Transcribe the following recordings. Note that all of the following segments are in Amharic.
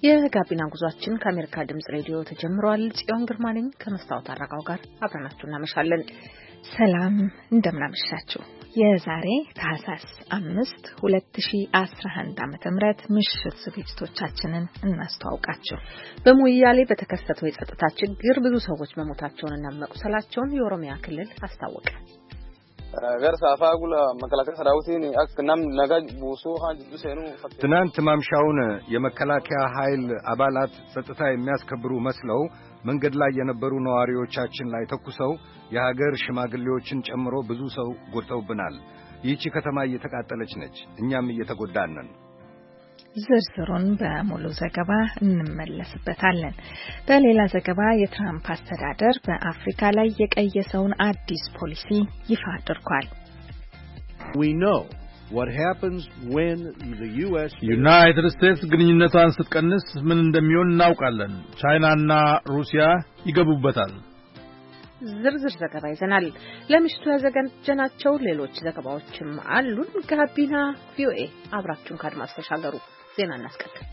የጋቢና ጉዟችን ከአሜሪካ ድምጽ ሬዲዮ ተጀምሯል። ጽዮን ግርማ ነኝ ከመስታወት አረጋው ጋር አብረናችሁ እናመሻለን። ሰላም እንደምናመሻችሁ። የዛሬ ታህሳስ 5 2011 ዓ.ም ምሽት ዝግጅቶቻችንን እናስተዋውቃችሁ። በሙያሌ በተከሰተው የጸጥታ ችግር ብዙ ሰዎች መሞታቸውንና መቁሰላቸውን የኦሮሚያ ክልል አስታወቀ። ትናንት ማምሻውን የመከላከያ ኃይል አባላት ጸጥታ የሚያስከብሩ መስለው መንገድ ላይ የነበሩ ነዋሪዎቻችን ላይ ተኩሰው የሀገር ሽማግሌዎችን ጨምሮ ብዙ ሰው ጎድተውብናል። ይህች ከተማ እየተቃጠለች ነች፣ እኛም እየተጎዳን ነን። ዝርዝሩን በሙሉ ዘገባ እንመለስበታለን። በሌላ ዘገባ የትራምፕ አስተዳደር በአፍሪካ ላይ የቀየሰውን አዲስ ፖሊሲ ይፋ አድርጓል። ዩናይትድ ስቴትስ ግንኙነቷን ስትቀንስ ምን እንደሚሆን እናውቃለን። ቻይናና ሩሲያ ይገቡበታል። ዝርዝር ዘገባ ይዘናል። ለምሽቱ ያዘጋጀናቸው ሌሎች ዘገባዎችም አሉን። ጋቢና ቪኦኤ አብራችሁን ካድማስ ተሻገሩ። ዜና እናስቀድም።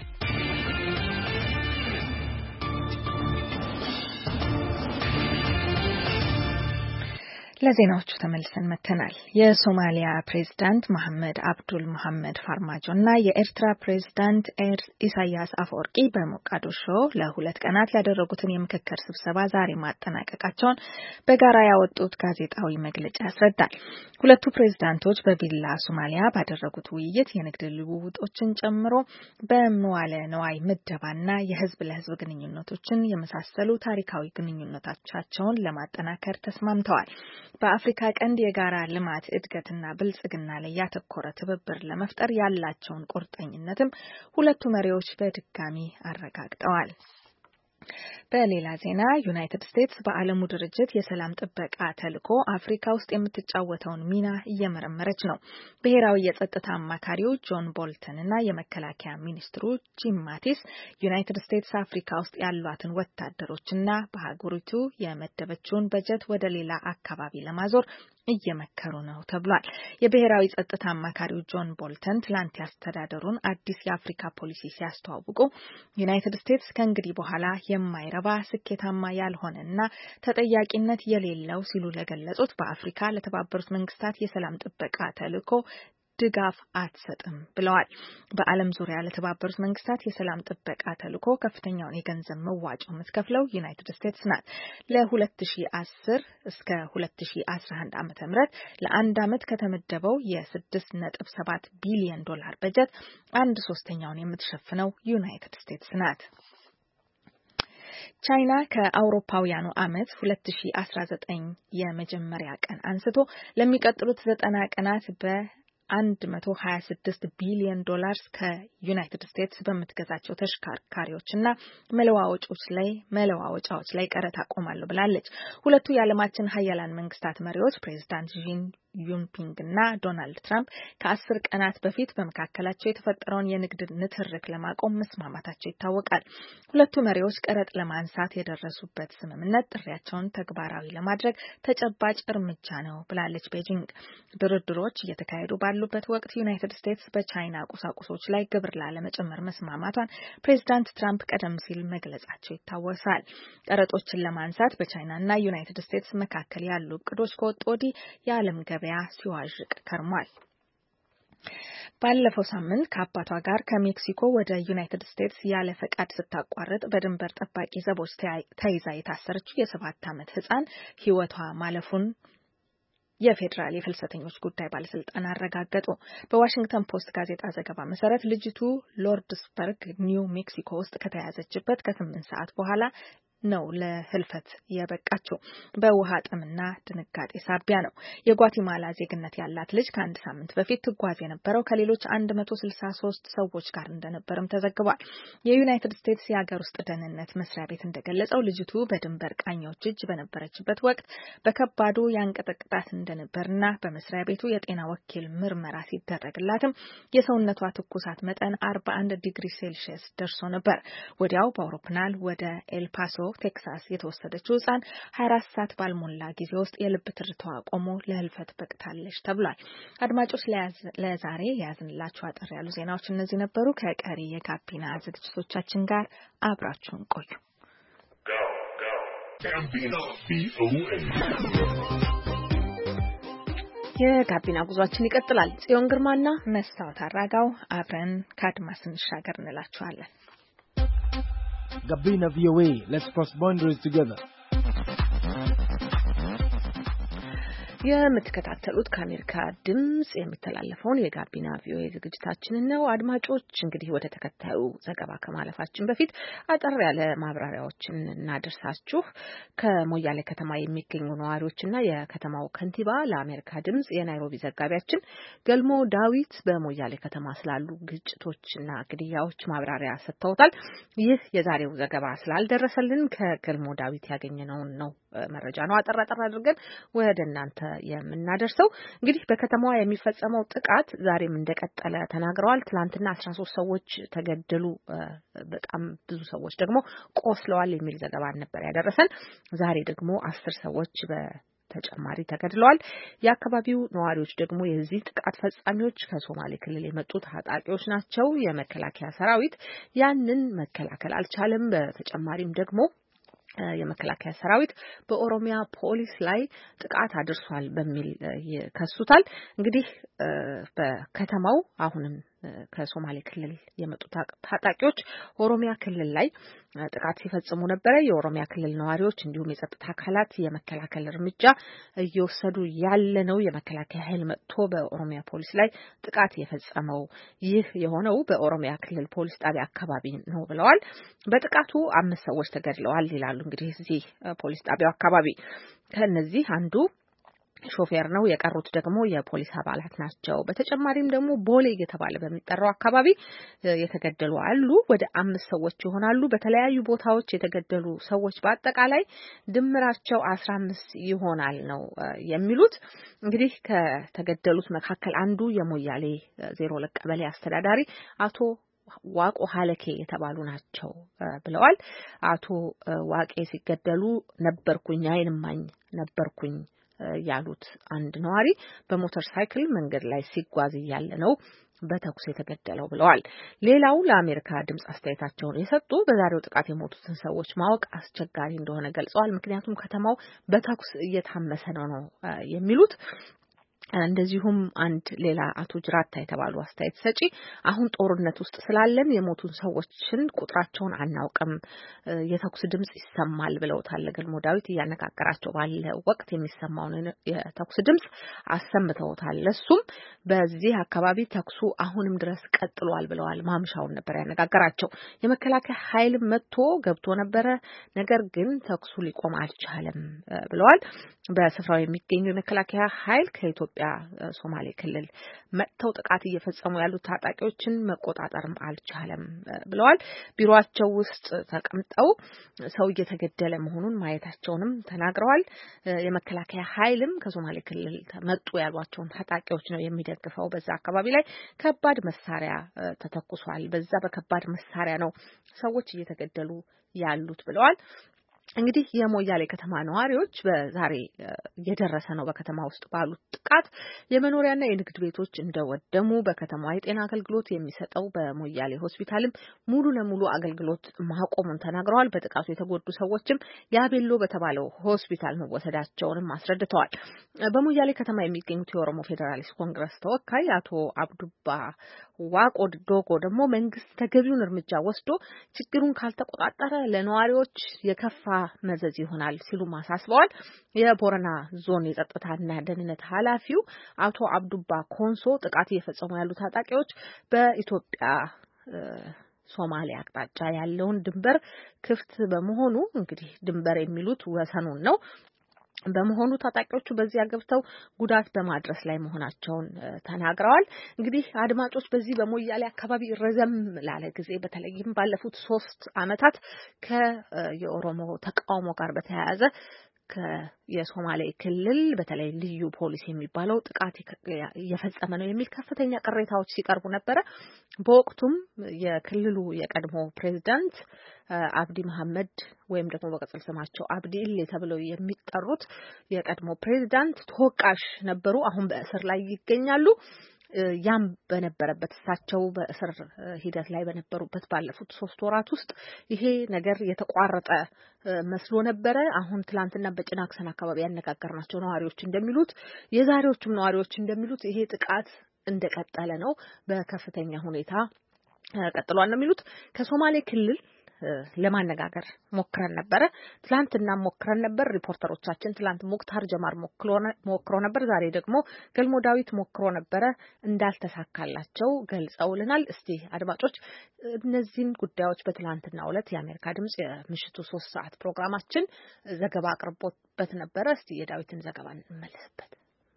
ለዜናዎቹ ተመልሰን መተናል። የሶማሊያ ፕሬዝዳንት መሐመድ አብዱል መሐመድ ፋርማጆና የኤርትራ ፕሬዝዳንት ኢሳያስ አፈወርቂ በሞቃዲሾ ለሁለት ቀናት ያደረጉትን የምክክር ስብሰባ ዛሬ ማጠናቀቃቸውን በጋራ ያወጡት ጋዜጣዊ መግለጫ ያስረዳል። ሁለቱ ፕሬዝዳንቶች በቪላ ሶማሊያ ባደረጉት ውይይት የንግድ ልውውጦችን ጨምሮ በመዋለ ነዋይ ምደባና የህዝብ ለህዝብ ግንኙነቶችን የመሳሰሉ ታሪካዊ ግንኙነቶቻቸውን ለማጠናከር ተስማምተዋል። በአፍሪካ ቀንድ የጋራ ልማት እድገትና ብልጽግና ላይ ያተኮረ ትብብር ለመፍጠር ያላቸውን ቁርጠኝነትም ሁለቱ መሪዎች በድጋሚ አረጋግጠዋል። በሌላ ዜና ዩናይትድ ስቴትስ በዓለሙ ድርጅት የሰላም ጥበቃ ተልዕኮ አፍሪካ ውስጥ የምትጫወተውን ሚና እየመረመረች ነው። ብሔራዊ የጸጥታ አማካሪው ጆን ቦልተን እና የመከላከያ ሚኒስትሩ ጂም ማቲስ ዩናይትድ ስቴትስ አፍሪካ ውስጥ ያሏትን ወታደሮችና በሀገሪቱ የመደበችውን በጀት ወደ ሌላ አካባቢ ለማዞር እየመከሩ ነው ተብሏል። የብሔራዊ ጸጥታ አማካሪው ጆን ቦልተን ትላንት ያስተዳደሩን አዲስ የአፍሪካ ፖሊሲ ሲያስተዋውቁ ዩናይትድ ስቴትስ ከእንግዲህ በኋላ የማይረባ ስኬታማ ያልሆነና ተጠያቂነት የሌለው ሲሉ ለገለጹት በአፍሪካ ለተባበሩት መንግስታት የሰላም ጥበቃ ተልዕኮ ድጋፍ አትሰጥም ብለዋል። በዓለም ዙሪያ ለተባበሩት መንግስታት የሰላም ጥበቃ ተልዕኮ ከፍተኛውን የገንዘብ መዋጮ የምትከፍለው ዩናይትድ ስቴትስ ናት። ለ2010 እስከ 2011 ዓ.ም ለአንድ ዓመት ከተመደበው የ6.7 ቢሊዮን ዶላር በጀት 1/3ኛውን የምትሸፍነው ዩናይትድ ስቴትስ ናት። ቻይና ከአውሮፓውያኑ ዓመት 2019 የመጀመሪያ ቀን አንስቶ ለሚቀጥሉት 90 ቀናት $126 ቢሊዮን ከዩናይትድ ስቴትስ በምትገዛቸው ተሽከርካሪዎችና መለዋወጫዎች ላይ ቀረጥ አቆማለሁ ብላለች። ሁለቱ የዓለማችን ሀያላን መንግስታት መሪዎች ፕሬዝዳንት ዢ ጂንፒንግ እና ዶናልድ ትራምፕ ከ10 ቀናት በፊት በመካከላቸው የተፈጠረውን የንግድ ንትርክ ለማቆም መስማማታቸው ይታወቃል። ሁለቱ መሪዎች ቀረጥ ለማንሳት የደረሱበት ስምምነት ጥሪያቸውን ተግባራዊ ለማድረግ ተጨባጭ እርምጃ ነው ብላለች ቤጂንግ። ድርድሮች እየተካሄዱ ባሉበት ወቅት ዩናይትድ ስቴትስ በቻይና ቁሳቁሶች ላይ ግብር ላለመጨመር መስማማቷን ፕሬዝዳንት ትራምፕ ቀደም ሲል መግለጻቸው ይታወሳል። ቀረጦችን ለማንሳት በቻይናና ዩናይትድ ስቴትስ መካከል ያሉ እቅዶች ከወጡ ወዲህ የዓለም ገበያ ሲዋዥቅ ከርሟል። ባለፈው ሳምንት ከአባቷ ጋር ከሜክሲኮ ወደ ዩናይትድ ስቴትስ ያለ ፈቃድ ስታቋርጥ በድንበር ጠባቂ ዘቦች ተይዛ የታሰረችው የ7 ዓመት ሕፃን ሕይወቷ ማለፉን የፌዴራል የፍልሰተኞች ጉዳይ ባለስልጣን አረጋገጡ። በዋሽንግተን ፖስት ጋዜጣ ዘገባ መሰረት ልጅቱ ሎርድስበርግ ኒው ሜክሲኮ ውስጥ ከተያዘችበት ከ8 ሰዓት በኋላ ነው ለህልፈት የበቃቸው። በውሃ ጥምና ድንጋጤ ሳቢያ ነው። የጓቲማላ ዜግነት ያላት ልጅ ከአንድ ሳምንት በፊት ትጓዝ የነበረው ከሌሎች 163 ሰዎች ጋር እንደነበርም ተዘግቧል። የዩናይትድ ስቴትስ የሀገር ውስጥ ደህንነት መስሪያ ቤት እንደገለጸው ልጅቱ በድንበር ቃኞች እጅ በነበረችበት ወቅት በከባዱ ያንቀጠቅጣት እንደነበርና በመስሪያ ቤቱ የጤና ወኪል ምርመራ ሲደረግላትም የሰውነቷ ትኩሳት መጠን 41 ዲግሪ ሴልሺየስ ደርሶ ነበር። ወዲያው በአውሮፕላን ወደ ኤልፓሶ ቴክሳስ የተወሰደችው ሕፃን 24 ሰዓት ባልሞላ ጊዜ ውስጥ የልብ ትርታዋ ቆሞ ለህልፈት በቅታለች ተብሏል። አድማጮች ለዛሬ ያዝንላችሁ አጠር ያሉ ዜናዎች እነዚህ ነበሩ። ከቀሪ የጋቢና ዝግጅቶቻችን ጋር አብራችሁን ቆዩ። የጋቢና ጉዟችን ይቀጥላል። ጽዮን ግርማና መስታወት አራጋው አብረን ከአድማስ እንሻገር እንላችኋለን። Gabina VOA, let's cross boundaries together. የምትከታተሉት ከአሜሪካ ድምጽ የሚተላለፈውን የጋቢና ቪኦኤ ዝግጅታችንን ነው። አድማጮች እንግዲህ ወደ ተከታዩ ዘገባ ከማለፋችን በፊት አጠር ያለ ማብራሪያዎችን እናደርሳችሁ። ከሞያሌ ከተማ የሚገኙ ነዋሪዎችና የከተማው ከንቲባ ለአሜሪካ ድምጽ የናይሮቢ ዘጋቢያችን ገልሞ ዳዊት በሞያሌ ከተማ ስላሉ ግጭቶችና ግድያዎች ማብራሪያ ሰጥተውታል። ይህ የዛሬው ዘገባ ስላልደረሰልን ከገልሞ ዳዊት ያገኘነውን ነው መረጃ ነው አጠር አድርገን ወደ እናንተ የምናደርሰው። እንግዲህ በከተማዋ የሚፈጸመው ጥቃት ዛሬም እንደቀጠለ ተናግረዋል። ትላንትና 13 ሰዎች ተገደሉ፣ በጣም ብዙ ሰዎች ደግሞ ቆስለዋል የሚል ዘገባ ነበር ያደረሰን። ዛሬ ደግሞ 10 ሰዎች በተጨማሪ ተገድለዋል። የአካባቢው ነዋሪዎች ደግሞ የዚህ ጥቃት ፈጻሚዎች ከሶማሌ ክልል የመጡ ታጣቂዎች ናቸው። የመከላከያ ሰራዊት ያንን መከላከል አልቻለም። በተጨማሪም ደግሞ የመከላከያ ሰራዊት በኦሮሚያ ፖሊስ ላይ ጥቃት አድርሷል በሚል ይከሱታል። እንግዲህ በከተማው አሁንም ከሶማሌ ክልል የመጡ ታጣቂዎች ኦሮሚያ ክልል ላይ ጥቃት ሲፈጽሙ ነበረ። የኦሮሚያ ክልል ነዋሪዎች እንዲሁም የጸጥታ አካላት የመከላከል እርምጃ እየወሰዱ ያለ ነው። የመከላከያ ኃይል መጥቶ በኦሮሚያ ፖሊስ ላይ ጥቃት የፈጸመው ይህ የሆነው በኦሮሚያ ክልል ፖሊስ ጣቢያ አካባቢ ነው ብለዋል። በጥቃቱ 5 ሰዎች ተገድለዋል ይላሉ። እንግዲህ እዚህ ፖሊስ ጣቢያው አካባቢ ከነዚህ አንዱ ሾፌር ነው። የቀሩት ደግሞ የፖሊስ አባላት ናቸው። በተጨማሪም ደግሞ ቦሌ እየተባለ በሚጠራው አካባቢ የተገደሉ አሉ። ወደ 5 ሰዎች ይሆናሉ። በተለያዩ ቦታዎች የተገደሉ ሰዎች በአጠቃላይ ድምራቸው 15 ይሆናል ነው የሚሉት። እንግዲህ ከተገደሉት መካከል አንዱ የሞያሌ 02 ቀበሌ አስተዳዳሪ አቶ ዋቆ ሀለኬ የተባሉ ናቸው ብለዋል። አቶ ዋቄ ሲገደሉ ነበርኩኝ፣ አይን እማኝ ነበርኩኝ ያሉት አንድ ነዋሪ በሞተር ሳይክል መንገድ ላይ ሲጓዝ እያለ ነው በተኩስ የተገደለው ብለዋል። ሌላው ለአሜሪካ ድምጽ አስተያየታቸውን የሰጡ በዛሬው ጥቃት የሞቱትን ሰዎች ማወቅ አስቸጋሪ እንደሆነ ገልጸዋል። ምክንያቱም ከተማው በተኩስ እየታመሰ ነው የሚሉት። እንደዚሁም አንድ ሌላ አቶ ጅራታ የተባሉ አስተያየት ሰጪ አሁን ጦርነት ውስጥ ስላለን የሞቱን ሰዎችን ቁጥራቸውን አናውቅም፣ የተኩስ ድምጽ ይሰማል ብለውታል። ገልሞ ዳዊት እያነጋገራቸው ባለ ወቅት የሚሰማውን የተኩስ ድምጽ አሰምተውታል። ለሱም በዚህ አካባቢ ተኩሱ አሁንም ድረስ ቀጥሏል ብለዋል። ማምሻውን ነበር ያነጋገራቸው። የመከላከያ ኃይል መጥቶ ገብቶ ነበረ፣ ነገር ግን ተኩሱ ሊቆም አልቻለም ብለዋል። በስፍራው የሚገኙ የመከላከያ ኃይል ከኢትዮጵያ ሶማሌ ክልል መጥተው ጥቃት እየፈጸሙ ያሉት ታጣቂዎችን መቆጣጠርም አልቻለም ብለዋል። ቢሮአቸው ውስጥ ተቀምጠው ሰው እየተገደለ መሆኑን ማየታቸውንም ተናግረዋል። የመከላከያ ኃይልም ከሶማሌ ክልል መጡ ያሏቸውን ታጣቂዎች ነው የሚደግፈው። በዛ አካባቢ ላይ ከባድ መሳሪያ ተተኩሷል። በዛ በከባድ መሳሪያ ነው ሰዎች እየተገደሉ ያሉት ብለዋል። እንግዲህ የሞያሌ ከተማ ነዋሪዎች በዛሬ የደረሰ ነው በከተማ ውስጥ ባሉት ጥቃት የመኖሪያና የንግድ ቤቶች እንደወደሙ፣ በከተማዋ የጤና አገልግሎት የሚሰጠው በሞያሌ ሆስፒታልም ሙሉ ለሙሉ አገልግሎት ማቆሙን ተናግረዋል። በጥቃቱ የተጎዱ ሰዎችም ያቤሎ በተባለው ሆስፒታል መወሰዳቸውንም አስረድተዋል። በሞያሌ ከተማ የሚገኙት የኦሮሞ ፌዴራሊስት ኮንግረስ ተወካይ አቶ አብዱባ ዋቆ ዶጎ ደግሞ መንግስት ተገቢውን እርምጃ ወስዶ ችግሩን ካልተቆጣጠረ ለነዋሪዎች የከፋ መዘዝ ይሆናል ሲሉ ማሳስበዋል። የቦረና ዞን የጸጥታና ደህንነት ኃላፊው አቶ አብዱባ ኮንሶ ጥቃት እየፈጸሙ ያሉ ታጣቂዎች በኢትዮጵያ ሶማሊያ አቅጣጫ ያለውን ድንበር ክፍት በመሆኑ እንግዲህ ድንበር የሚሉት ወሰኑን ነው በመሆኑ ታጣቂዎቹ በዚያ ገብተው ጉዳት በማድረስ ላይ መሆናቸውን ተናግረዋል። እንግዲህ አድማጮች በዚህ በሞያሌ አካባቢ ረዘም ላለ ጊዜ በተለይም ባለፉት 3 ዓመታት ከየኦሮሞ ተቃውሞ ጋር በተያያዘ የሶማሌ ክልል በተለይ ልዩ ፖሊስ የሚባለው ጥቃት እየፈጸመ ነው የሚል ከፍተኛ ቅሬታዎች ሲቀርቡ ነበረ። በወቅቱም የክልሉ የቀድሞ ፕሬዝዳንት አብዲ መሐመድ ወይም ደግሞ በቅጽል ስማቸው አብዲ ኢሌ ተብለው የሚጠሩት የቀድሞ ፕሬዝዳንት ተወቃሽ ነበሩ። አሁን በእስር ላይ ይገኛሉ። ያም በነበረበት እሳቸው በእስር ሂደት ላይ በነበሩበት ባለፉት 3 ወራት ውስጥ ይሄ ነገር የተቋረጠ መስሎ ነበረ። አሁን ትላንትና በጭናክሰን አካባቢ ያነጋገርናቸው ነዋሪዎች እንደሚሉት የዛሬዎቹም ነዋሪዎች እንደሚሉት ይሄ ጥቃት እንደቀጠለ ነው፣ በከፍተኛ ሁኔታ ቀጥሏል ነው የሚሉት። ከሶማሌ ክልል ለማነጋገር ሞክረን ነበረ። ትላንትና ሞክረን ነበር። ሪፖርተሮቻችን ትላንት ሙክታር ጀማር ሞክሮ ነበር። ዛሬ ደግሞ ገልሞ ዳዊት ሞክሮ ነበረ። እንዳልተሳካላቸው ገልጸውልናል። እስቲ አድማጮች እነዚህን ጉዳዮች በትላንትናው ዕለት የአሜሪካ ድምጽ የምሽቱ 3 ሰዓት ፕሮግራማችን ዘገባ አቅርቦበት ነበረ። እስቲ የዳዊትን ዘገባ እንመለስበት።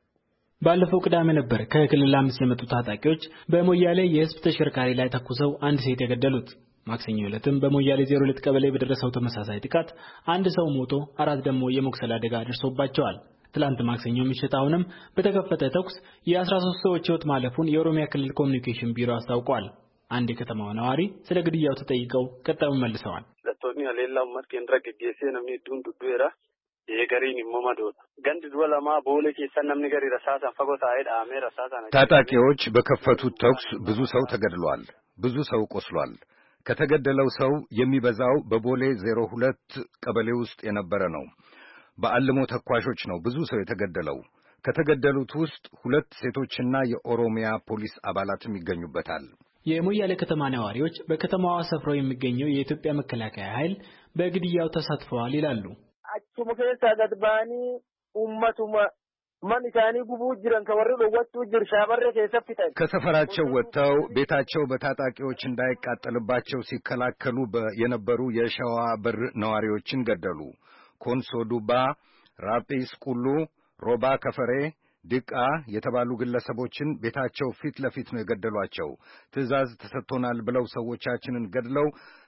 ባለፈው ቅዳሜ ነበር ከክልል 5 የመጡ ታጣቂዎች በሞያሌ የህዝብ ተሽከርካሪ ላይ ተኩሰው አንድ ሴት የገደሉት። ማክሰኞ ዕለትም በሞያሌ 02 ቀበሌ በደረሰው ተመሳሳይ ጥቃት አንድ ሰው ሞቶ 4 ደግሞ የመቁሰል አደጋ ደርሶባቸዋል። ትላንት ማክሰኞ ምሽት አሁንም በተከፈተ ተኩስ የ13 ሰዎች ህይወት ማለፉን የኦሮሚያ ክልል ኮሚኒኬሽን ቢሮ አስታውቋል። አንድ የከተማው ነዋሪ ስለ ግድያው ተጠይቀው ቀጣዩን መልሰዋል። ለቶኒ ሌላው ማርኬን ረግጌሴ ነው ዱንዱራ የገሪን ሞማዶ ገንድ ዶላማ ቦሌ ከሰነም ነገር ረሳሳን ፈጎታ አይዳ አሜራ ረሳሳን ታጣቂዎች በከፈቱት ተኩስ ብዙ ሰው ተገድሏል፣ ብዙ ሰው ቆስሏል። ከተገደለው ሰው የሚበዛው በቦሌ 02 ቀበሌ ውስጥ የነበረ ነው። በአልሞ ተኳሾች ነው ብዙ ሰው የተገደለው። ከተገደሉት ውስጥ 2 ሴቶችና የኦሮሚያ ፖሊስ አባላትም ይገኙበታል። የሞያሌ ከተማ ነዋሪዎች በከተማዋ ሰፍረው የሚገኘው የኢትዮጵያ መከላከያ ኃይል በግድያው ተሳትፈዋል ይላሉ። አቹ ከሳ ገድባኒ ኡመቱማ ማንካኒ ጉቡ ጅራን ከወሩ ለወጡ ጅርሻ በረ ከሰፍተን ከሰፈራቸው ወጥተው ቤታቸው በታጣቂዎች እንዳይቃጠልባቸው ሲከላከሉ የነበሩ የሸዋ በር ነዋሪዎችን ገደሉ። ኮንሶ ዱባ፣ ራጲስ ቁሉ፣ ሮባ ከፈሬ፣ ድቃ የተባሉ ግለሰቦችን ቤታቸው ፊት ለፊት ነው የገደሏቸው። ትዕዛዝ ተሰጥቶናል ብለው ሰዎቻችንን ገድለው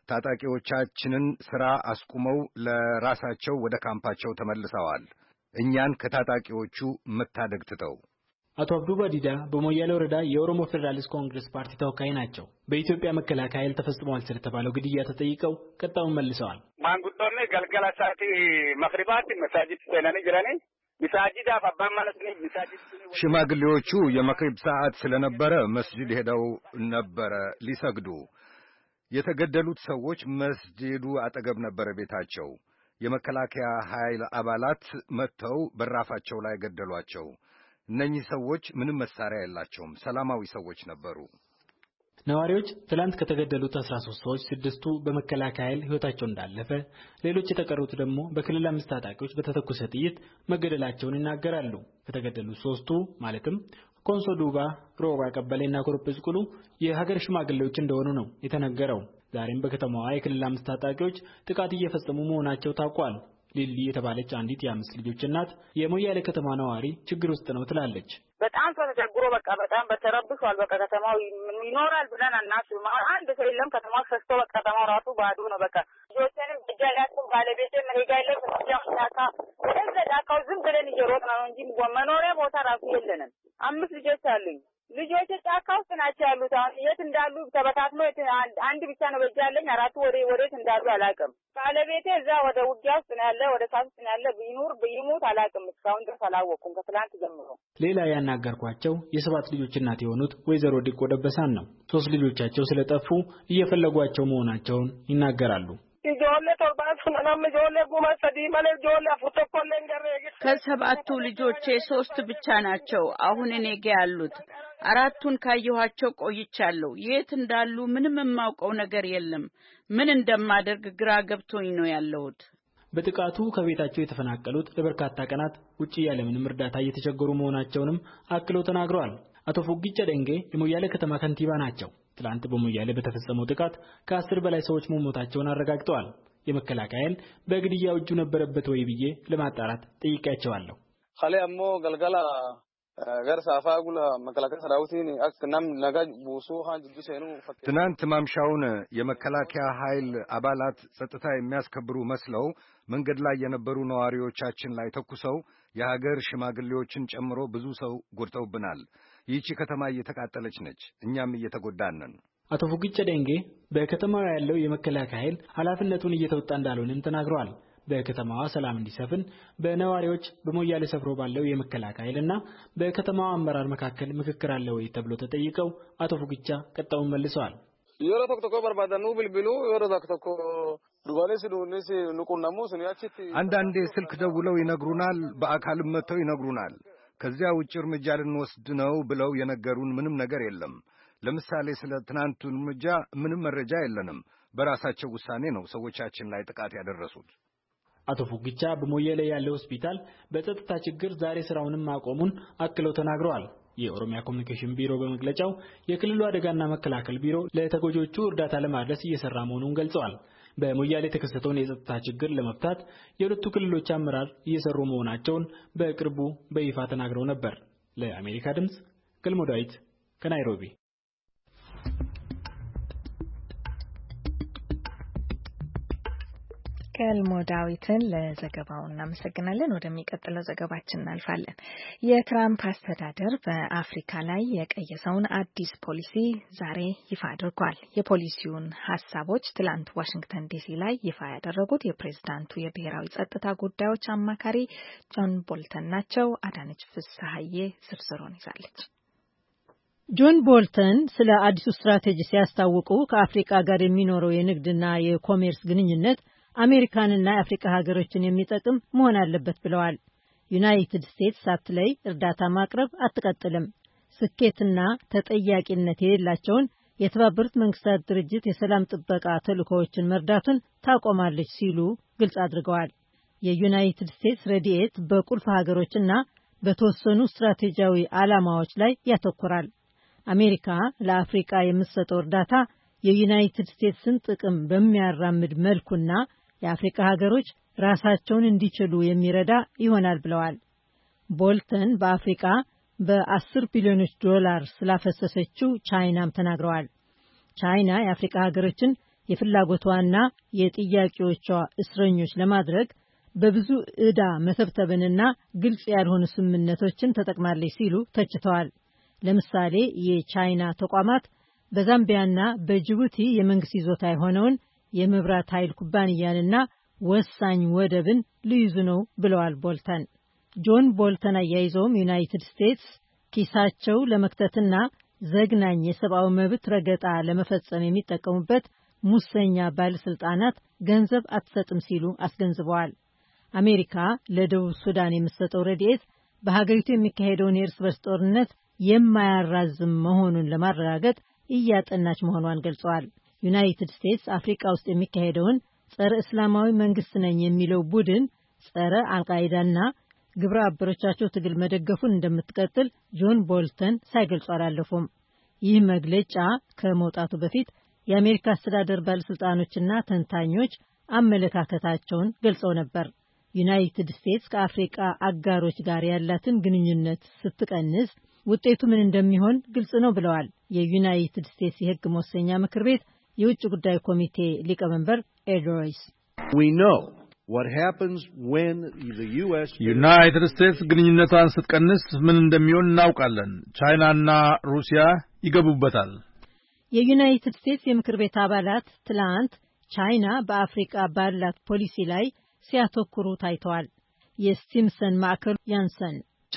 ታጣቂዎቻችንን ሥራ አስቁመው ለራሳቸው ወደ ካምፓቸው ተመልሰዋል። እኛን ከታጣቂዎቹ መታደግ ትተው። አቶ አብዱ ባዲዳ በሞያሌ ወረዳ የኦሮሞ ፌደራሊስት ኮንግረስ ፓርቲ ተወካይ ናቸው። በኢትዮጵያ መከላከያ ኃይል ተፈጽሟል ስለተባለው ግድያ ተጠይቀው ቀጣዩን መልሰዋል። ማንጉዶኔ ገልገላ ሳቲ መክሪባት መሳጅድ ሰነኒ ጅራኔ ሚሳጂዳ አባን ማለት ነው። ሚሳጂድ ሽማግሌዎቹ የመክሪብ ሰዓት ስለነበረ መስጂድ ሄደው ነበረ ሊሰግዱ። የተገደሉት ሰዎች መስጂዱ አጠገብ ነበረ ቤታቸው። የመከላከያ ኃይል አባላት መጥተው በራፋቸው ላይ ገደሏቸው። እነኚህ ሰዎች ምንም መሳሪያ የላቸውም፣ ሰላማዊ ሰዎች ነበሩ። ነዋሪዎች ትላንት ከተገደሉት 13 ሰዎች 6ቱ በመከላከያ ኃይል ህይወታቸው እንዳለፈ፣ ሌሎች የተቀሩት ደግሞ በክልል 5 ታጣቂዎች በተተኮሰ ጥይት መገደላቸውን ይናገራሉ። ከተገደሉት 3ቱ ማለትም ኮንሶ ዱባ፣ ሮባ ቀበሌና ኮርፕስ ቁሉ የሀገር ሽማግሌዎች እንደሆኑ ነው የተነገረው። ዛሬም በከተማዋ የክልል 5 ታጣቂዎች ጥቃት እየፈጸሙ መሆናቸው ታውቋል። ሊሊ የተባለች አንዲት የ5 ልጆች እናት የሞያሌ ከተማ ነዋሪ ችግር ውስጥ ነው ትላለች። በጣም ተቸግሮ በጣም በተረብሿል። ከተማው ይኖራል ብለን አናስብም። አንድ ሰው የለም። ከተማው ፈስቶ ከተማው ራሱ ባዶ ነው። ልጆችንም እጃላችሁ ባለቤቴ መሄጃ የለም። ጫካው ዝም ብለን እየሮጥን ነው እንጂ መኖሪያ ቦታ ራሱ የለንም። 5 ልጆች አሉኝ። ልጆች ጫካ ውስጥ ናቸው ያሉት። አሁን የት እንዳሉ ተበታትኖ አንድ ብቻ ነው በእጅ ያለኝ። 4ቱ ወዴት እንዳሉ አላውቅም። ባለቤቴ እዛ ወደ ውጊያ ውስጥ ነው ያለ፣ ወደ ሳት ውስጥ ነው ያለ። ይሙት አላውቅም። እስካሁን ድረስ አላወቅኩም ከትላንት ጀምሮ። ሌላ ያናገርኳቸው የ7 ልጆች እናት የሆኑት ወይዘሮ ዲቆ ደበሳን ነው። 3 ልጆቻቸው ስለጠፉ እየፈለጓቸው መሆናቸውን ይናገራሉ። ከ7ቱ ልጆቼ 3 ብቻ ናቸው አሁን እኔ ጋር ያሉት። 4ቱን ካየኋቸው ቆይቻለሁ። የት እንዳሉ ምንም የማውቀው ነገር የለም። ምን እንደማደርግ ግራ ገብቶኝ ነው ያለሁት። በጥቃቱ ከቤታቸው የተፈናቀሉት ለበርካታ ቀናት ውጪ ያለምንም እርዳታ እየተቸገሩ መሆናቸውንም አክለው ተናግረዋል። አቶ ፉጊቻ ደንጌ የሞያሌ ከተማ ከንቲባ ናቸው። ትላንት በሞያሌ በተፈጸመው ጥቃት ከ10 በላይ ሰዎች መሞታቸውን አረጋግጠዋል። የመከላከያ ኃይል በግድያው እጁ ነበረበት ወይ ብዬ ለማጣራት ጠይቄያቸዋለሁ። ኸለ አሞ ገልገላ ትናንት ማምሻውን የመከላከያ ኃይል አባላት ጸጥታ የሚያስከብሩ መስለው መንገድ ላይ የነበሩ ነዋሪዎቻችን ላይ ተኩሰው የሀገር ሽማግሌዎችን ጨምሮ ብዙ ሰው ጎድተውብናል። ይህቺ ከተማ እየተቃጠለች ነች፣ እኛም እየተጎዳን ነን። አቶ ፉጊቻ ደንጌ በከተማው ያለው የመከላከያ ኃይል ኃላፊነቱን እየተወጣ እንዳልሆነም ተናግረዋል። በከተማዋ ሰላም እንዲሰፍን በነዋሪዎች በሞያሌ ሰፍሮ ባለው የመከላከያ ኃይልና በከተማዋ አመራር መካከል ምክክር አለ ወይ ተብሎ ተጠይቀው አቶ ፉጊቻ ቀጣውን መልሰዋል። የሮ ተክተኮ በርባዳኑ ብልብሉ የሮ ተክተኮ ዱባሌስ ዱነስ ንቁናሙ ስንያቺት አንዳንዴ ስልክ ደውለው ይነግሩናል፣ በአካልም መጥተው ይነግሩናል። ከዚያ ውጭ እርምጃ ልንወስድ ነው ብለው የነገሩን ምንም ነገር የለም። ለምሳሌ ስለ ትናንቱ እርምጃ ምንም መረጃ የለንም። በራሳቸው ውሳኔ ነው ሰዎቻችን ላይ ጥቃት ያደረሱት። አቶ ፉጊቻ በሞያሌ ያለው ሆስፒታል በጸጥታ ችግር ዛሬ ስራውንም ማቆሙን አክለው ተናግረዋል። የኦሮሚያ ኮሚኒኬሽን ቢሮ በመግለጫው የክልሉ አደጋና መከላከል ቢሮ ለተጎጆቹ እርዳታ ለማድረስ እየሰራ መሆኑን ገልጸዋል። በሞያሌ የተከሰተውን የጸጥታ ችግር ለመፍታት የሁለቱ ክልሎች አመራር እየሰሩ መሆናቸውን በቅርቡ በይፋ ተናግረው ነበር። ለአሜሪካ ድምጽ ገልሞ ዳዊት ከናይሮቢ። ገልሞ ዳዊትን ለዘገባው እናመሰግናለን። ወደሚቀጥለው ዘገባችን እናልፋለን። የትራምፕ አስተዳደር በአፍሪካ ላይ የቀየሰውን አዲስ ፖሊሲ ዛሬ ይፋ አድርጓል። የፖሊሲውን ሀሳቦች ትላንት ዋሽንግተን ዲሲ ላይ ይፋ ያደረጉት የፕሬዝዳንቱ የብሔራዊ ጸጥታ ጉዳዮች አማካሪ ጆን ቦልተን ናቸው። አዳነች ፍስሐዬ ዝርዝሩን ይዛለች። ጆን ቦልተን ስለ አዲሱ ስትራቴጂ ሲያስታውቁ ከአፍሪካ ጋር የሚኖረው የንግድና የኮሜርስ ግንኙነት አሜሪካንና የአፍሪካ ሀገሮችን የሚጠቅም መሆን አለበት ብለዋል። ዩናይትድ ስቴትስ ሳትለይ እርዳታ ማቅረብ አትቀጥልም፣ ስኬትና ተጠያቂነት የሌላቸውን የተባበሩት መንግስታት ድርጅት የሰላም ጥበቃ ተልእኮዎችን መርዳቱን ታቆማለች ሲሉ ግልጽ አድርገዋል። የዩናይትድ ስቴትስ ረድኤት በቁልፍ ሀገሮችና በተወሰኑ ስትራቴጂያዊ ዓላማዎች ላይ ያተኩራል። አሜሪካ ለአፍሪካ የምትሰጠው እርዳታ የዩናይትድ ስቴትስን ጥቅም በሚያራምድ መልኩና የአፍሪካ ሀገሮች ራሳቸውን እንዲችሉ የሚረዳ ይሆናል ብለዋል። ቦልተን በአፍሪካ በ10 ቢሊዮኖች ዶላር ስላፈሰሰችው ቻይናም ተናግረዋል። ቻይና የአፍሪካ ሀገሮችን የፍላጎቷና የጥያቄዎቿ እስረኞች ለማድረግ በብዙ ዕዳ መተብተብንና ግልጽ ያልሆኑ ስምምነቶችን ተጠቅማለች ሲሉ ተችተዋል። ለምሳሌ የቻይና ተቋማት በዛምቢያና በጅቡቲ የመንግስት ይዞታ የሆነውን የመብራት ኃይል ኩባንያንና ወሳኝ ወደብን ሊይዙ ነው ብለዋል ቦልተን። ጆን ቦልተን አያይዘውም ዩናይትድ ስቴትስ ኪሳቸው ለመክተትና ዘግናኝ የሰብአዊ መብት ረገጣ ለመፈጸም የሚጠቀሙበት ሙሰኛ ባለስልጣናት ገንዘብ አትሰጥም ሲሉ አስገንዝበዋል። አሜሪካ ለደቡብ ሱዳን የምትሰጠው ረድኤት በሀገሪቱ የሚካሄደውን የእርስ በርስ ጦርነት የማያራዝም መሆኑን ለማረጋገጥ እያጠናች መሆኗን ገልጸዋል። ዩናይትድ ስቴትስ አፍሪካ ውስጥ የሚካሄደውን ጸረ እስላማዊ መንግስት ነኝ የሚለው ቡድን ጸረ አልቃይዳና ግብረ አበሮቻቸው ትግል መደገፉን እንደምትቀጥል ጆን ቦልተን ሳይገልጹ አላለፉም። ይህ መግለጫ ከመውጣቱ በፊት የአሜሪካ አስተዳደር ባለስልጣኖችና ተንታኞች አመለካከታቸውን ገልጸው ነበር። ዩናይትድ ስቴትስ ከአፍሪካ አጋሮች ጋር ያላትን ግንኙነት ስትቀንስ ውጤቱ ምን እንደሚሆን ግልጽ ነው ብለዋል የዩናይትድ ስቴትስ የሕግ መወሰኛ ምክር ቤት የውጭ ጉዳይ ኮሚቴ ሊቀመንበር ኤድ ሮይስ። ዩናይትድ ስቴትስ ግንኙነቷን ስትቀንስ ምን እንደሚሆን እናውቃለን። ቻይናና ሩሲያ ይገቡበታል። የዩናይትድ ስቴትስ የምክር ቤት አባላት ትላንት ቻይና በአፍሪካ ባላት ፖሊሲ ላይ ሲያተኩሩ ታይተዋል። የስቲምሰን ማዕከል ያንሰን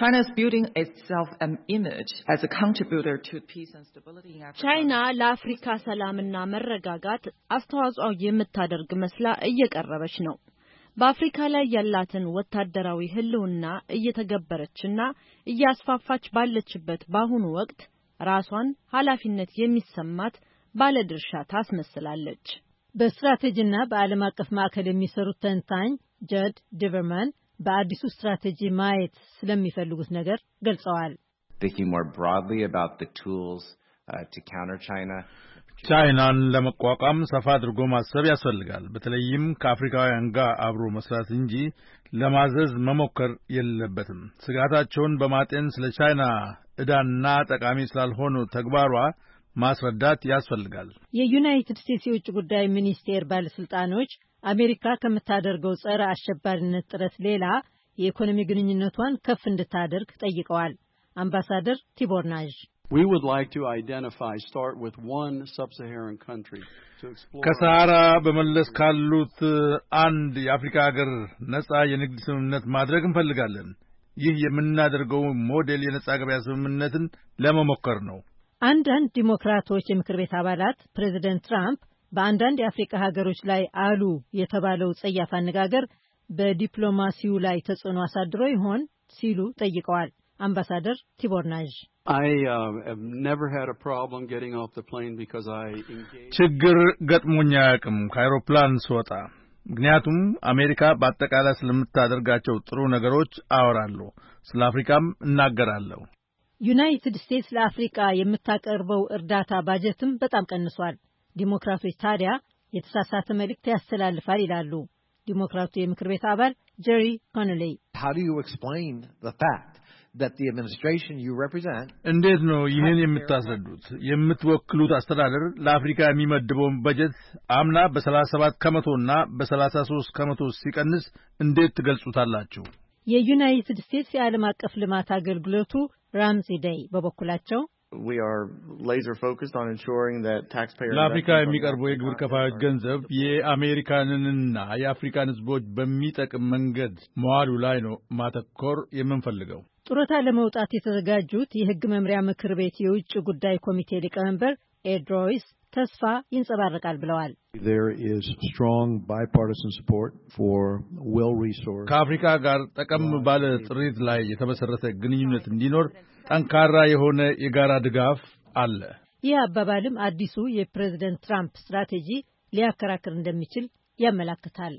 ቻይና ለአፍሪካ ሰላምና መረጋጋት አስተዋጽኦ የምታደርግ መስላ እየቀረበች ነው። በአፍሪካ ላይ ያላትን ወታደራዊ ህልውና እየተገበረችና እያስፋፋች ባለችበት በአሁኑ ወቅት ራሷን ኃላፊነት የሚሰማት ባለድርሻ ታስመስላለች። በስትራቴጂና በዓለም አቀፍ ማዕከል የሚሰሩት ተንታኝ ጀድ ዲቨርማን በአዲሱ ስትራቴጂ ማየት ስለሚፈልጉት ነገር ገልጸዋል። to counter China. ቻይናን ለመቋቋም ሰፋ አድርጎ ማሰብ ያስፈልጋል። በተለይም ከአፍሪካውያን ጋር አብሮ መስራት እንጂ ለማዘዝ መሞከር የለበትም። ስጋታቸውን በማጤን ስለ ቻይና ዕዳና ጠቃሚ ስላልሆኑ ተግባሯ ማስረዳት ያስፈልጋል። የዩናይትድ ስቴትስ የውጭ ጉዳይ ሚኒስቴር ባለስልጣኖች አሜሪካ ከምታደርገው ጸረ አሸባሪነት ጥረት ሌላ የኢኮኖሚ ግንኙነቷን ከፍ እንድታደርግ ጠይቀዋል። አምባሳደር ቲቦር ናዥ We would like to start with one sub-Saharan country to explore. ከሰሃራ በመለስ ካሉት አንድ የአፍሪካ ሀገር ነጻ የንግድ ስምምነት ማድረግ እንፈልጋለን። ይህ የምናደርገው ሞዴል የነጻ ገበያ ስምምነትን ለመሞከር ነው። አንዳንድ ዲሞክራቶች የምክር ቤት አባላት ፕሬዚደንት ትራምፕ በአንዳንድ የአፍሪካ ሀገሮች ላይ አሉ የተባለው ጸያፍ አነጋገር በዲፕሎማሲው ላይ ተጽዕኖ አሳድሮ ይሆን ሲሉ ጠይቀዋል። አምባሳደር ቲቦር ናዥ I have never had a problem getting off the plane because I engaged. ችግር ገጥሞኝ አያውቅም ከአውሮፕላን ስወጣ። ምክንያቱም አሜሪካ በአጠቃላይ ስለምታደርጋቸው ጥሩ ነገሮች አወራለሁ፣ ስለ አፍሪካም እናገራለሁ። ዩናይትድ ስቴትስ ለአፍሪካ የምታቀርበው እርዳታ ባጀትም በጣም ቀንሷል። ዲሞክራቶች ታዲያ የተሳሳተ መልእክት ያስተላልፋል ይላሉ። ዲሞክራቱ የምክር ቤት አባል ጀሪ ኮነሊ How do you explain the fact that the administration you represent እንዴት ነው ይህን የምታስረዱት? የምትወክሉት አስተዳደር ለአፍሪካ የሚመድበውን በጀት አምና በ37 ከመቶና በ33 ከመቶ ሲቀንስ እንዴት ትገልጹታላችሁ? የዩናይትድ ስቴትስ የዓለም አቀፍ ልማት አገልግሎቱ ራምዚ ዴይ በበኩላቸው We are laser focused on ensuring that taxpayers ለአፍሪካ የሚቀርበው የግብር ከፋዮች ገንዘብ የአሜሪካንንና የአፍሪካን ሕዝቦች በሚጠቅም መንገድ መዋሉ ላይ ነው ማተኮር የምንፈልገው። ጡረታ ለመውጣት የተዘጋጁት የሕግ መምሪያ ምክር ቤት የውጭ ጉዳይ ኮሚቴ ሊቀመንበር ኤድ ሮይስ ተስፋ ይንጸባረቃል ብለዋል። There is strong bipartisan support for well-resourced ከአፍሪካ ጋር ጠቀም ባለ ጥሪት ላይ የተመሰረተ ግንኙነት እንዲኖር ጠንካራ የሆነ የጋራ ድጋፍ አለ። ይህ አባባልም አዲሱ የፕሬዝደንት ትራምፕ ስትራቴጂ ሊያከራክር እንደሚችል ያመለክታል።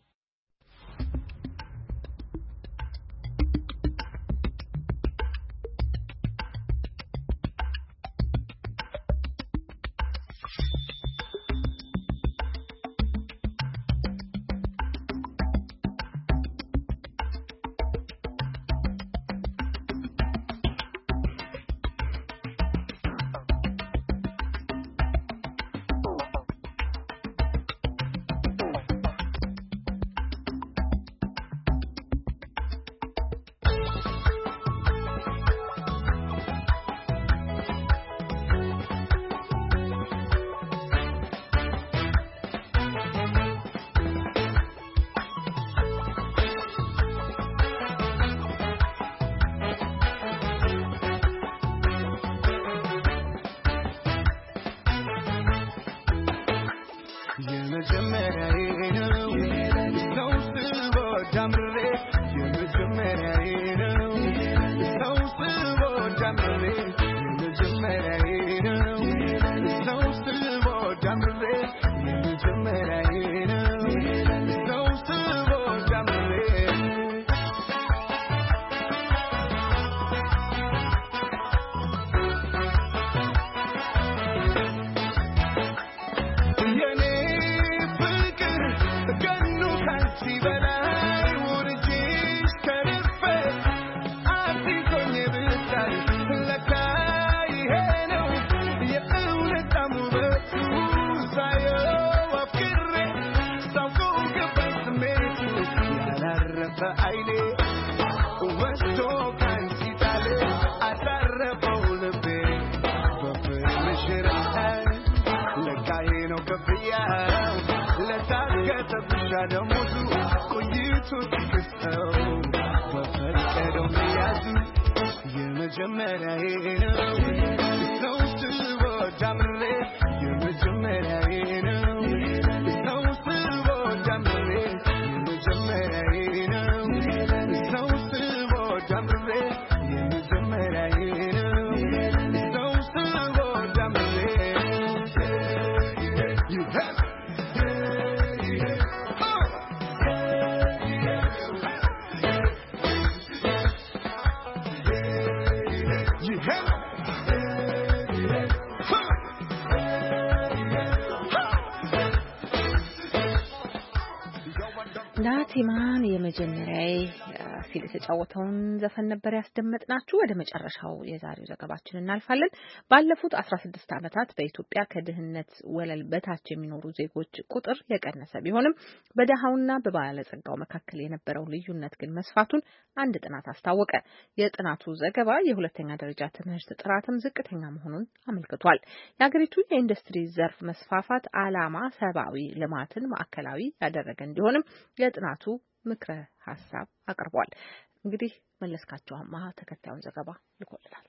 ናቲማን የመጀመሪያዬ ሲል የተጫወተውን ዘፈን ነበር ያስደመጥናችሁ። ወደ መጨረሻው የዛሬው ዘገባችን እናልፋለን። ባለፉት 16 ዓመታት በኢትዮጵያ ከድህነት ወለል በታች የሚኖሩ ዜጎች ቁጥር የቀነሰ ቢሆንም በደሃውና በባለጸጋው መካከል የነበረው ልዩነት ግን መስፋቱን አንድ ጥናት አስታወቀ። የጥናቱ ዘገባ የሁለተኛ ደረጃ ትምህርት ጥራትም ዝቅተኛ መሆኑን አመልክቷል። የሀገሪቱ የኢንዱስትሪ ዘርፍ መስፋፋት ዓላማ ሰብአዊ ልማትን ማዕከላዊ ያደረገ እንዲሆንም የጥናቱ ምክረ ሀሳብ አቅርቧል። እንግዲህ መለስካቸው አማሃ ተከታዩን ዘገባ ልኮልናል።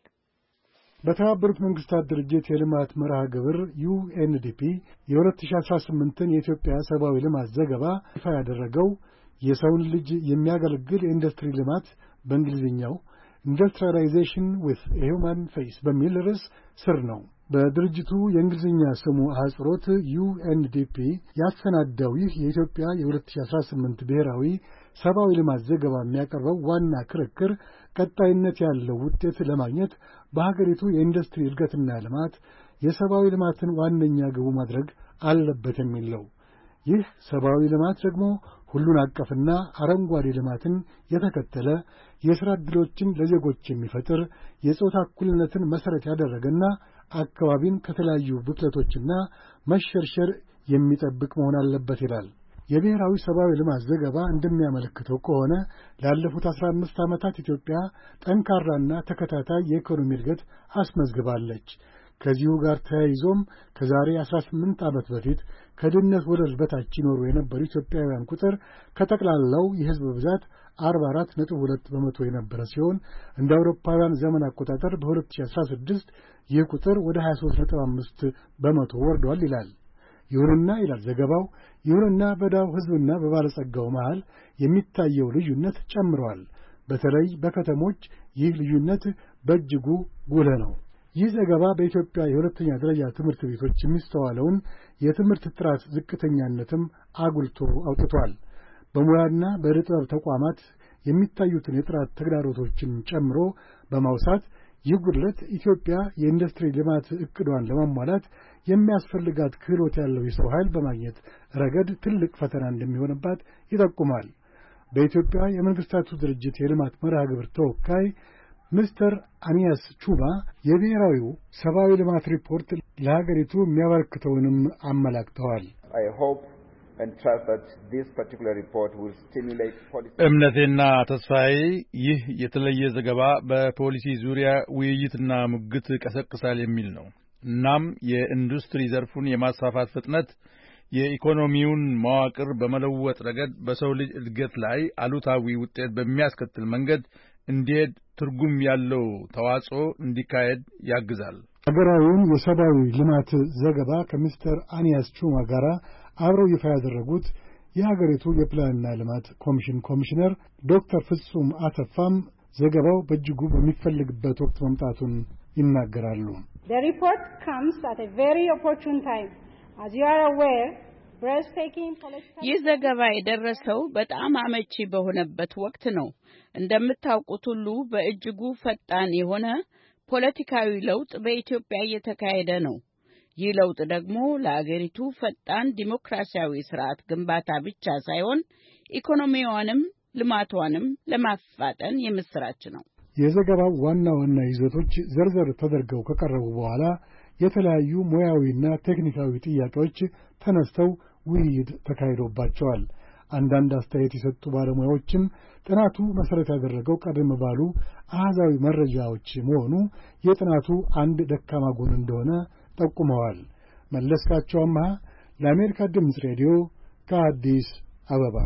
በተባበሩት መንግስታት ድርጅት የልማት መርሃ ግብር UNDP የ2018ን የኢትዮጵያ ሰብአዊ ልማት ዘገባ ይፋ ያደረገው የሰውን ልጅ የሚያገለግል የኢንዱስትሪ ልማት በእንግሊዝኛው ኢንዱስትሪያላይዜሽን ዊዝ ኤ ሁማን ፌስ በሚል ርዕስ ስር ነው። በድርጅቱ የእንግሊዝኛ ስሙ አህጽሮት UNDP ያሰናዳው ይህ የኢትዮጵያ የ2018 ብሔራዊ ሰብአዊ ልማት ዘገባ የሚያቀርበው ዋና ክርክር ቀጣይነት ያለው ውጤት ለማግኘት በሀገሪቱ የኢንዱስትሪ እድገትና ልማት የሰብአዊ ልማትን ዋነኛ ግቡ ማድረግ አለበት የሚል ነው። ይህ ሰብአዊ ልማት ደግሞ ሁሉን አቀፍና አረንጓዴ ልማትን የተከተለ የሥራ ዕድሎችን ለዜጎች የሚፈጥር የጾታ እኩልነትን መሠረት ያደረገና አካባቢን ከተለያዩ ብክለቶችና መሸርሸር የሚጠብቅ መሆን አለበት ይላል። የብሔራዊ ሰብአዊ ልማት ዘገባ እንደሚያመለክተው ከሆነ ላለፉት 15 ዓመታት ኢትዮጵያ ጠንካራና ተከታታይ የኢኮኖሚ እድገት አስመዝግባለች። ከዚሁ ጋር ተያይዞም ከዛሬ 18 ዓመት በፊት ከድህነት ወለል በታች ይኖሩ የነበሩ ኢትዮጵያውያን ቁጥር ከጠቅላላው የሕዝብ ብዛት 44.2 በመቶ የነበረ ሲሆን እንደ አውሮፓውያን ዘመን አቆጣጠር በ2016 ይህ ቁጥር ወደ 23.5 በመቶ ወርዷል ይላል። ይሁንና ይላል ዘገባው፣ ይሁንና በድሃው ሕዝብና በባለጸጋው መሃል የሚታየው ልዩነት ጨምሯል። በተለይ በከተሞች ይህ ልዩነት በእጅጉ ጉልህ ነው። ይህ ዘገባ በኢትዮጵያ የሁለተኛ ደረጃ ትምህርት ቤቶች የሚስተዋለውን የትምህርት ጥራት ዝቅተኛነትም አጉልቶ አውጥቷል። በሙያና በዕደ ጥበብ ተቋማት የሚታዩትን የጥራት ተግዳሮቶችን ጨምሮ በማውሳት ይህ ጉድለት ኢትዮጵያ የኢንዱስትሪ ልማት ዕቅዷን ለማሟላት የሚያስፈልጋት ክህሎት ያለው የሰው ኃይል በማግኘት ረገድ ትልቅ ፈተና እንደሚሆንባት ይጠቁማል። በኢትዮጵያ የመንግስታቱ ድርጅት የልማት መርሃ ግብር ተወካይ ሚስተር አኒያስ ቹባ የብሔራዊው ሰብአዊ ልማት ሪፖርት ለሀገሪቱ የሚያበረክተውንም አመላክተዋል። እምነቴና ተስፋዬ ይህ የተለየ ዘገባ በፖሊሲ ዙሪያ ውይይትና ሙግት ቀሰቅሳል የሚል ነው። እናም የኢንዱስትሪ ዘርፉን የማስፋፋት ፍጥነት የኢኮኖሚውን መዋቅር በመለወጥ ረገድ በሰው ልጅ እድገት ላይ አሉታዊ ውጤት በሚያስከትል መንገድ እንዲሄድ ትርጉም ያለው ተዋጽኦ እንዲካሄድ ያግዛል። ሀገራዊውን የሰብአዊ ልማት ዘገባ ከሚስተር አኒያስ ቹማ ጋር አብረው ይፋ ያደረጉት የሀገሪቱ የፕላንና ልማት ኮሚሽን ኮሚሽነር ዶክተር ፍጹም አሰፋም ዘገባው በእጅጉ በሚፈልግበት ወቅት መምጣቱን ይናገራሉ። The report comes at a very opportune time. As you are aware, ይህ ዘገባ የደረሰው በጣም አመቺ በሆነበት ወቅት ነው። እንደምታውቁት ሁሉ በእጅጉ ፈጣን የሆነ ፖለቲካዊ ለውጥ በኢትዮጵያ እየተካሄደ ነው። ይህ ለውጥ ደግሞ ለአገሪቱ ፈጣን ዲሞክራሲያዊ ስርዓት ግንባታ ብቻ ሳይሆን ኢኮኖሚዋንም ልማቷንም ለማፋጠን የምስራች ነው። የዘገባው ዋና ዋና ይዘቶች ዘርዘር ተደርገው ከቀረቡ በኋላ የተለያዩ ሙያዊና ቴክኒካዊ ጥያቄዎች ተነስተው ውይይት ተካሂዶባቸዋል። አንዳንድ አስተያየት የሰጡ ባለሙያዎችም ጥናቱ መሰረት ያደረገው ቀደም ባሉ አሃዛዊ መረጃዎች መሆኑ የጥናቱ አንድ ደካማ ጎን እንደሆነ ጠቁመዋል። መለስካቸው አማሃ ለአሜሪካ ድምፅ ሬዲዮ ከአዲስ አበባ።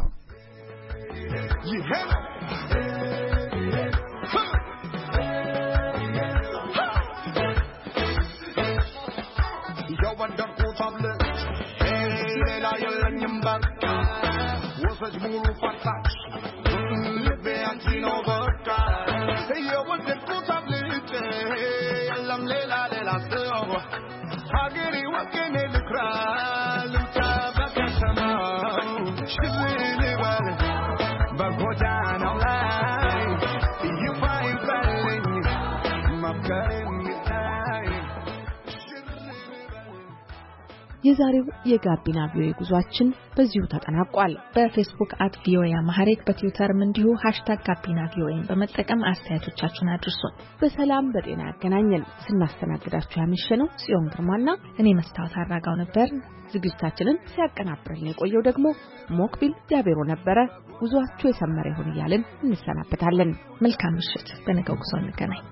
የዛሬው የጋቢና ቪኦኤ ጉዟችን በዚሁ ተጠናቋል። በፌስቡክ @ቪኦኤ በትዊተርም እንዲሁ #ጋቢናቪኦኤን በመጠቀም አስተያየቶቻችሁን አድርሱን። በሰላም በጤና ያገናኘን። ስናስተናግዳችሁ ያመሸነው ጽዮን ግርማና እኔ መስታወት አራጋው ነበር። ዝግጅታችንን ሲያቀናብርልን የቆየው ደግሞ ሞክቢል ዲያቤሮ ነበረ። ጉዟችሁ የሰመረ ይሁን እያልን እንሰናበታለን። መልካም ምሽት። በነገው ጉዞ እንገናኝ።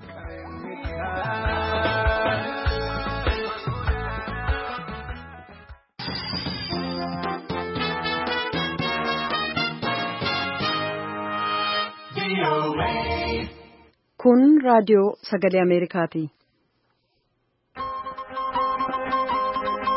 kun raadiyoo sagalee Ameerikaati.